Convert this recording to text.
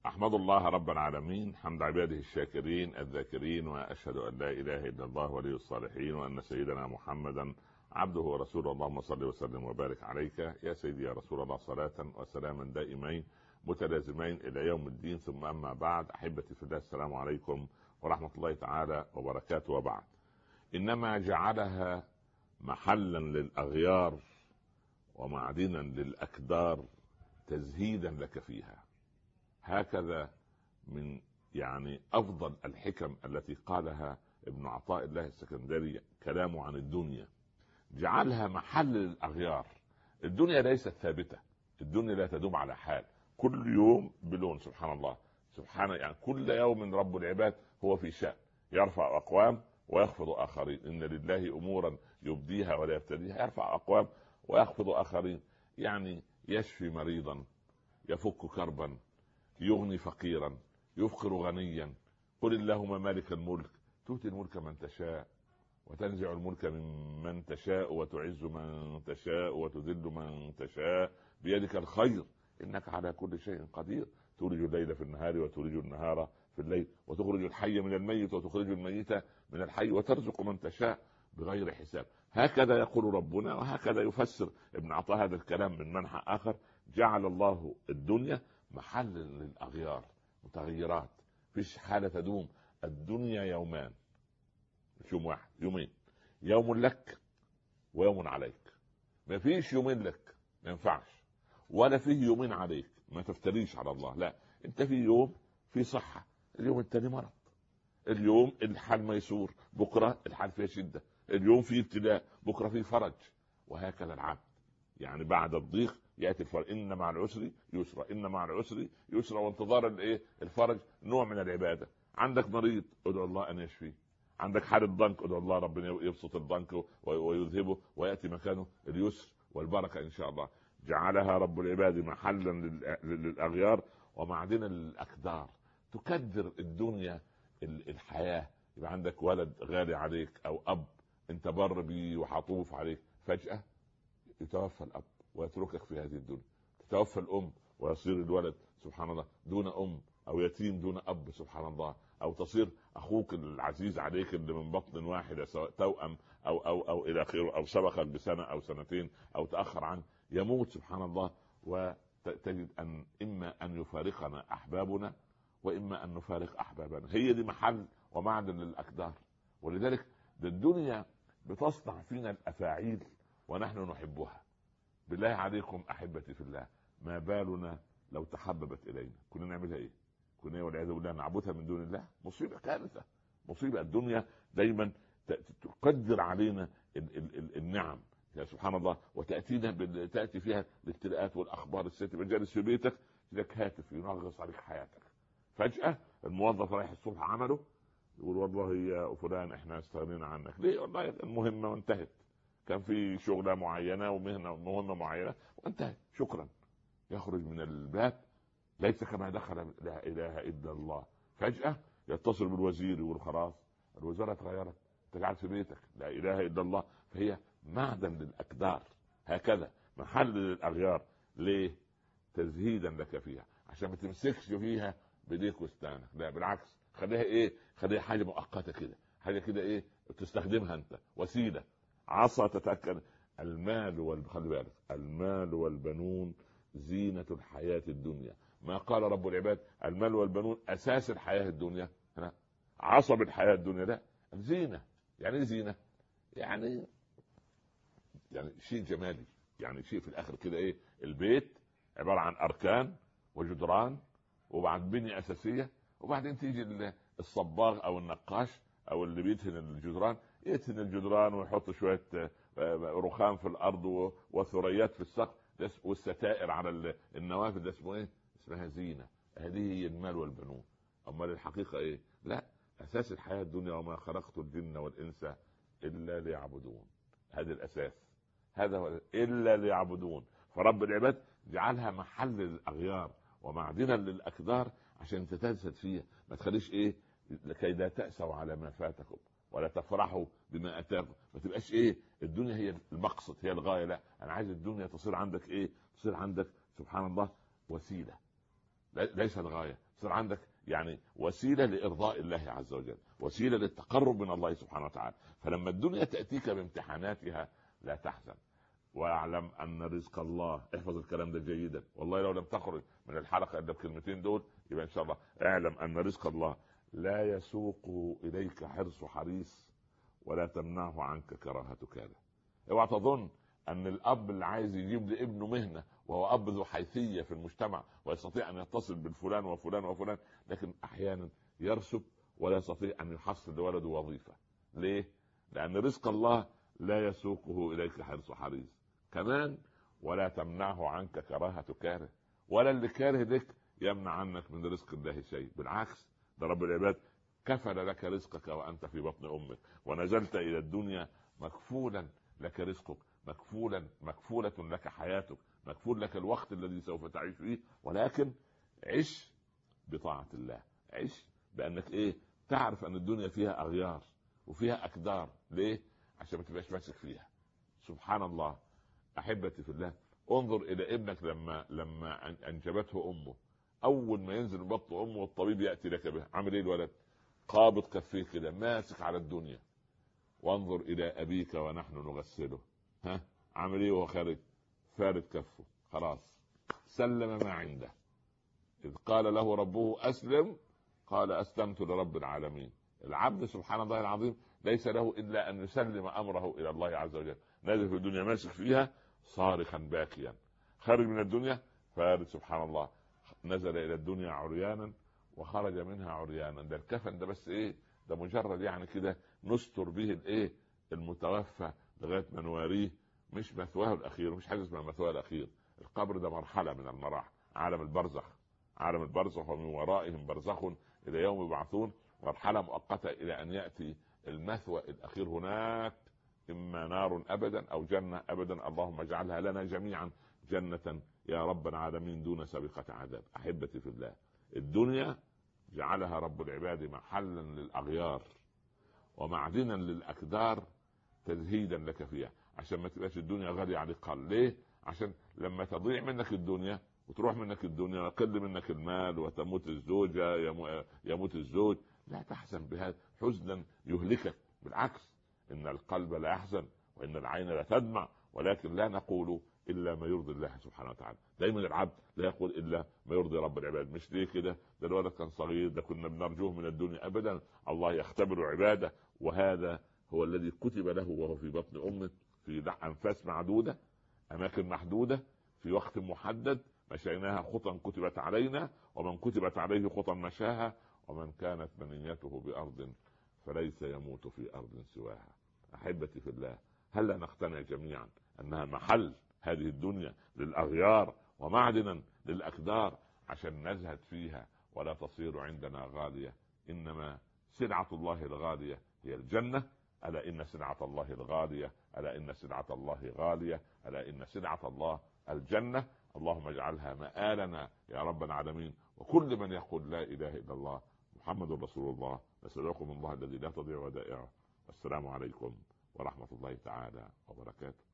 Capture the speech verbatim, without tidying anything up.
أحمد الله رب العالمين حمد عباده الشاكرين الذاكرين، وأشهد أن لا إله إلا الله ولي الصالحين، وأن سيدنا محمدا عبده ورسوله. اللهم صل وسلم وبارك عليك يا سيدي يا رسول الله، صلاة وسلاما دائمين متلازمين إلى يوم الدين. ثم أما بعد، أحبتي في الله، السلام عليكم ورحمة الله تعالى وبركاته. وبعد، إنما جعلها محلا للأغيار ومعدنا للأكدار تزهيدا لك فيها. هكذا من يعني أفضل الحكم التي قالها ابن عطاء الله السكندري كلامه عن الدنيا. جعلها محل للأغيار. الدنيا ليست ثابتة، الدنيا لا تدوم على حال، كل يوم بلون. سبحان الله، سبحانه، يعني كل يوم رب العباد هو في شأن، يرفع أقوام ويخفض آخرين. إن لله أمورا يبديها ولا يبتديها، يرفع أقوام ويخفض آخرين. يعني يشفي مريضا، يفك كربا، يغني فقيرا، يفقر غنيا. قل اللهم مالك الملك تؤتي الملك من تشاء وتنزع الملك ممن تشاء وتعز من تشاء وتذل من تشاء، بيدك الخير إنك على كل شيء قدير. تولج الليل في النهار وتولج النهار في الليل، وتخرج الحي من الميت وتخرج الميت من الحي، وترزق من تشاء بغير حساب. هكذا يقول ربنا، وهكذا يفسر ابن عطاء هذا الكلام من منحى آخر. جعل الله الدنيا محل للأغيار، متغيرات، فيش حالة تدوم. الدنيا يومان، مش يوم واحد، يومين. يوم لك ويوم عليك. ما فيش يومين لك، ما ينفعش، ولا فيه يومين عليك، ما تفتريش على الله. لا، انت في يوم في صحة، اليوم التاني مرض. اليوم الحال ميسور، بكرة الحال فيه شدة. اليوم فيه ابتلاء، بكرة فيه فرج. وهكذا العبد، يعني بعد الضيق ياتي الفرج. ان مع العسر يسرا، ان مع العسر يسرا. وانتظار الايه؟ الفرج نوع من العباده. عندك مريض، ادعو الله ان يشفيه. عندك حالة ضنك، ادعو الله ربنا يبسط الضنك ويذهبه وياتي مكانه اليسر والبركه ان شاء الله. جعلها رب العباد محلا للاغيار ومعدنا للاكدار. تكدر الدنيا الحياه. يبقى عندك ولد غالي عليك، او اب انت بر بيه وحطوف عليك، فجاه يتوفى الاب ويتركك في هذه الدنيا. تتوفى الام ويصير الولد سبحان الله دون ام، او يتيم دون اب سبحان الله، او تصير اخوك العزيز عليك اللي من بطن واحده، سواء توأم او او او الى اخره، او سبقك بسنه او سنتين او تاخر عنه، يموت سبحان الله. وتجد ان اما ان يفارقنا احبابنا، واما ان نفارق احبابنا. هي دي محل ومعدن للاكدار. ولذلك الدنيا بتصنع فينا الافاعيل ونحن نحبها. بالله عليكم احبتي في الله، ما بالنا لو تحببت الينا؟ كنا نعملها ايه؟ كنا والعياذ بالله نعبدها من دون الله. مصيبه، كارثه، مصيبه. الدنيا دايما تقدر علينا ال ال ال النعم، يا سبحان الله، وتاتينا تاتي فيها الابتلاءات والاخبار. الست جالس في بيتك لك هاتف ينغص عليك حياتك. فجاه الموظف رايح الصبح عمله يقول والله يا فلان احنا استغنينا عنك. ليه؟ والله المهمه وانتهت، كان في شغله معينه ومهنه مهمه معينه وانتهت، شكرا. يخرج من الباب ليس كما دخل. لا اله الا الله. فجاه يتصل بالوزير يقول خلاص الوزاره اتغيرت، انت قاعد في بيتك. لا اله الا الله. فهي معدن للاكدار، هكذا محل للاغيار. ليه؟ تزهيدا لك فيها، عشان ما تمسكش فيها بايديك واسنانك. لا بالعكس، خليها ايه؟ خليها حاجه مؤقته كده، حاجه كده ايه تستخدمها انت، وسيله، عصا تتأكد. المال وال... خلي بالك، المال والبنون زينة الحياة الدنيا. ما قال رب العباد المال والبنون أساس الحياة الدنيا، عصب الحياة الدنيا. لا، زينة. يعني زينة يعني يعني شيء جمالي، يعني شيء في الآخر كده ايه. البيت عبارة عن أركان وجدران وبعد بنية أساسية، وبعدين تيجي الصباغ أو النقاش أو اللي بيدهن الجدران يدهن الجدران ويحط شوية رخام في الارض وثريات في السقف والستائر على النوافذ. ده اسمه ايه؟ اسمها زينه. هذه هي المال والبنون. امال الحقيقه ايه؟ لا، اساس الحياه الدنيا وما خلقت الجن والانس الا ليعبدون. هذا الاساس، هذا هو الا ليعبدون. فرب العباد جعلها محل للاغيار ومعدنا للاكدار عشان تتجسد فيها. ما تخليش ايه؟ لكي لا تأسوا على ما فاتكم ولا تفرحوا بما اتاكم. ما تبقاش ايه الدنيا هي المقصد، هي الغايه. لا، انا عايز الدنيا تصير عندك ايه؟ تصير عندك سبحان الله وسيله. ليس الغايه، صار عندك يعني وسيله لارضاء الله عز وجل، وسيله للتقرب من الله سبحانه وتعالى. فلما الدنيا تاتيك بامتحاناتها لا تحزن، واعلم ان رزق الله، احفظ الكلام ده جيدا، والله لو لم تخرج من الحلقه الا بكلمتين دول يبقى ان شاء الله اعلم ان رزق الله لا يسوق اليك حرص حريص ولا تمنعه عنك كراهه كاره. اوعى تظن ان الاب اللي عايز يجيب لابنه مهنه وهو اب ذو حيثيه في المجتمع ويستطيع ان يتصل بالفلان وفلان وفلان، لكن احيانا يرسب ولا يستطيع ان يحصل لولده وظيفه. ليه؟ لان رزق الله لا يسوقه اليك حرص حريص. كمان ولا تمنعه عنك كراهه كاره، ولا اللي كاره لك يمنع عنك من رزق الله شيء، بالعكس ده رب العباد كفل لك رزقك وانت في بطن امك، ونزلت الى الدنيا مكفولا لك رزقك، مكفولا مكفولة لك حياتك، مكفول لك الوقت الذي سوف تعيش فيه. ولكن عش بطاعة الله، عش بأنك ايه تعرف ان الدنيا فيها اغيار وفيها اكدار. ليه؟ عشان ما تبقاش ماسك فيها. سبحان الله احبتي في الله، انظر الى ابنك لما لما انجبته امه، اول ما ينزل من بطن امه والطبيب ياتي لك به، عامل ايه الولد؟ قابض كفيه كده ماسك على الدنيا. وانظر الى ابيك ونحن نغسله، ها عامل ايه وهو خارج؟ فارد كفه، خلاص سلم ما عنده. اذ قال له ربه اسلم قال اسلمت لرب العالمين. العبد سبحان الله العظيم ليس له الا ان يسلم امره الى الله عز وجل. نازل في الدنيا ماسك فيها صارخا باكيا، خارج من الدنيا فارد سبحان الله. نزل الى الدنيا عريانا وخرج منها عريانا. ده الكفن ده بس ايه؟ ده مجرد يعني كده نستر به الايه المتوفى لغايه ما نواريه، مش مثواه الاخير، مش حاجه اسمها مثواه الاخير. القبر ده مرحله من المراحل، عالم البرزخ، عالم البرزخ ومن ورائهم برزخ الى يوم يبعثون، مرحله مؤقته الى ان ياتي المثوى الاخير. هناك اما نار ابدا او جنه ابدا، اللهم اجعلها لنا جميعا جنه يا رب العالمين دون سابقه عذاب. احبتي في الله، الدنيا جعلها رب العباد محلا للاغيار ومعدنا للاكدار تزهيدا لك فيها، عشان ما تبقاش الدنيا غاليه عليك قل. ليه؟ عشان لما تضيع منك الدنيا وتروح منك الدنيا ويقل منك المال وتموت الزوجه يموت الزوج، لا تحزن بهذا حزنا يهلكك. بالعكس ان القلب لا يحزن وان العين لا تدمع، ولكن لا نقول الا ما يرضي الله سبحانه وتعالى. دايما العبد لا يقول الا ما يرضي رب العباد. مش ليه كده؟ ده الولد كان صغير، ده كنا بنرجوه من الدنيا. ابدا، الله يختبر عباده، وهذا هو الذي كتب له وهو في بطن امه في انفاس معدوده، اماكن محدوده، في وقت محدد مشيناها خطا كتبت علينا، ومن كتبت عليه خطا مشاها، ومن كانت منيته بارض فليس يموت في ارض سواها. احبتي في الله، هلا نقتنع جميعا انها محل هذه الدنيا للاغيار ومعدنا للاكدار عشان نزهد فيها ولا تصير عندنا غاليه. انما سلعه الله الغاليه هي الجنه. الا ان سلعه الله الغاليه، الا ان سلعه الله غاليه، الا ان سلعه الله الجنه. اللهم اجعلها مآلنا يا رب العالمين. وكل من يقول لا اله الا الله محمد رسول الله، نسألكم الله الذي لا تضيع ودائعه. والسلام عليكم ورحمة الله تعالى وبركاته.